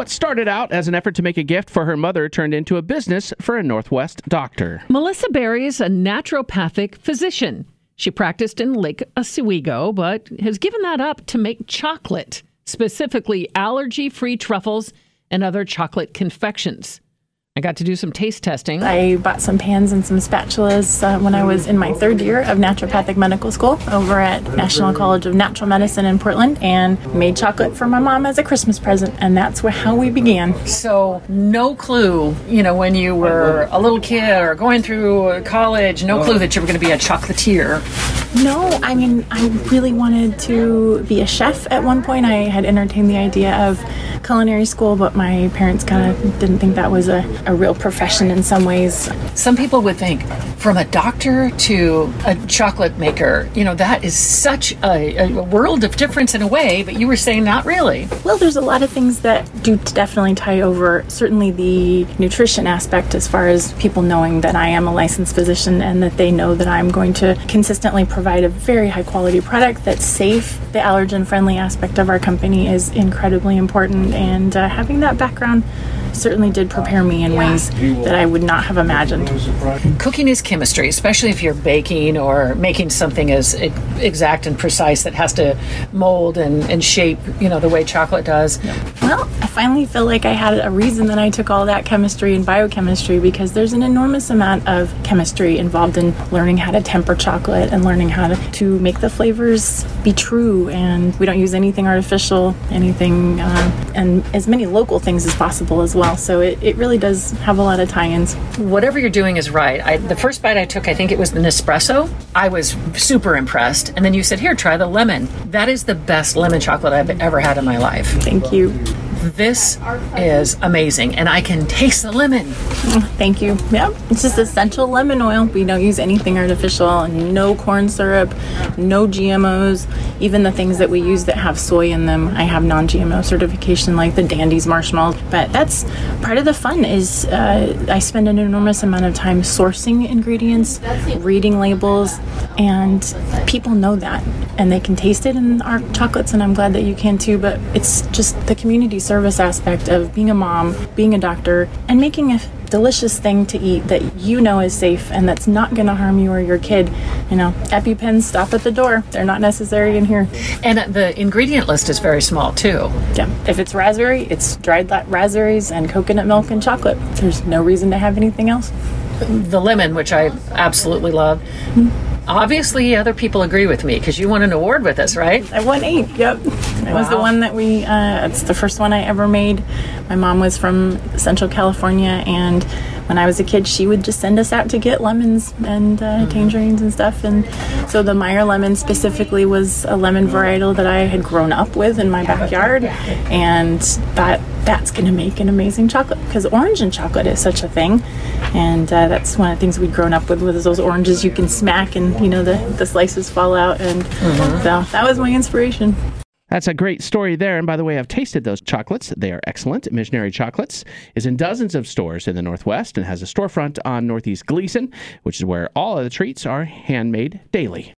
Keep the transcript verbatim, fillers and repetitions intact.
What started out as an effort to make a gift for her mother turned into a business for a Northwest doctor. Melissa Berry is a naturopathic physician. She practiced in Lake Oswego, but has given that up to make chocolate, specifically allergy-free truffles and other chocolate confections. I got to do some taste testing. I bought some pans and some spatulas uh, when I was in my third year of naturopathic medical school over at National College of Natural Medicine in Portland, and made chocolate for my mom as a Christmas present, and that's where, how we began. So no clue, you know, when you were a little kid or going through college, no clue that you were going to be a chocolatier. No, I mean, I really wanted to be a chef at one point. I had entertained the idea of culinary school, but my parents kind of didn't think that was a, a real profession in some ways. Some people would think from a doctor to a chocolate maker, you know, that is such a, a world of difference in a way, but you were saying not really. Well, there's a lot of things that do definitely tie over. Certainly the nutrition aspect, as far as people knowing that I am a licensed physician and that they know that I'm going to consistently provide a very high quality product that's safe. The allergen friendly aspect of our company is incredibly important, and uh, having that background certainly did prepare me in ways that I would not have imagined. Cooking is chemistry, especially if you're baking or making something as exact and precise that has to mold and, and shape, you know, the way chocolate does. Well, I finally feel like I had a reason that I took all that chemistry and biochemistry, because there's an enormous amount of chemistry involved in learning how to temper chocolate and learning how to, to make the flavors be true, and we don't use anything artificial, anything, uh, and as many local things as possible as well. So it, it really does have a lot of tie-ins. Whatever you're doing is right. I, the first bite I took, I think it was the Nespresso. I was super impressed. And then you said, here, try the lemon. That is the best lemon chocolate I've ever had in my life. Thank you. This is amazing, and I can taste the lemon. Thank you. Yeah, it's just essential lemon oil. We don't use anything artificial, no corn syrup, no G M Os. Even the things that we use that have soy in them, I have non-G M O certification, like the Dandy's marshmallows. But that's part of the fun. Is uh, I spend an enormous amount of time sourcing ingredients, reading labels, and people know that, and they can taste it in our chocolates, and I'm glad that you can too. But it's just the community service aspect of being a mom, being a doctor, and making a delicious thing to eat that you know is safe and that's not going to harm you or your kid. You know, EpiPens stop at the door. They're not necessary in here. And the ingredient list is very small too. Yeah. If it's raspberry, it's dried raspberries and coconut milk and chocolate. There's no reason to have anything else. The lemon, which I absolutely love. Mm-hmm. Obviously, other people agree with me because you won an award with us, right? I won eight, yep. It Wow. was the one that we, uh, it's the first one I ever made. My mom was from Central California, and when I was a kid, she would just send us out to get lemons and uh, mm-hmm. tangerines and stuff. And so the Meyer lemon specifically was a lemon varietal that I had grown up with in my backyard, and that that's going to make an amazing chocolate, because orange and chocolate is such a thing. And uh, that's one of the things we'd grown up with, was those oranges you can smack and, you know, the, the slices fall out. And mm-hmm. so that was my inspiration. That's a great story there. And by the way, I've tasted those chocolates. They are excellent. Missionary Chocolates is in dozens of stores in the Northwest and has a storefront on Northeast Gleason, which is where all of the treats are handmade daily.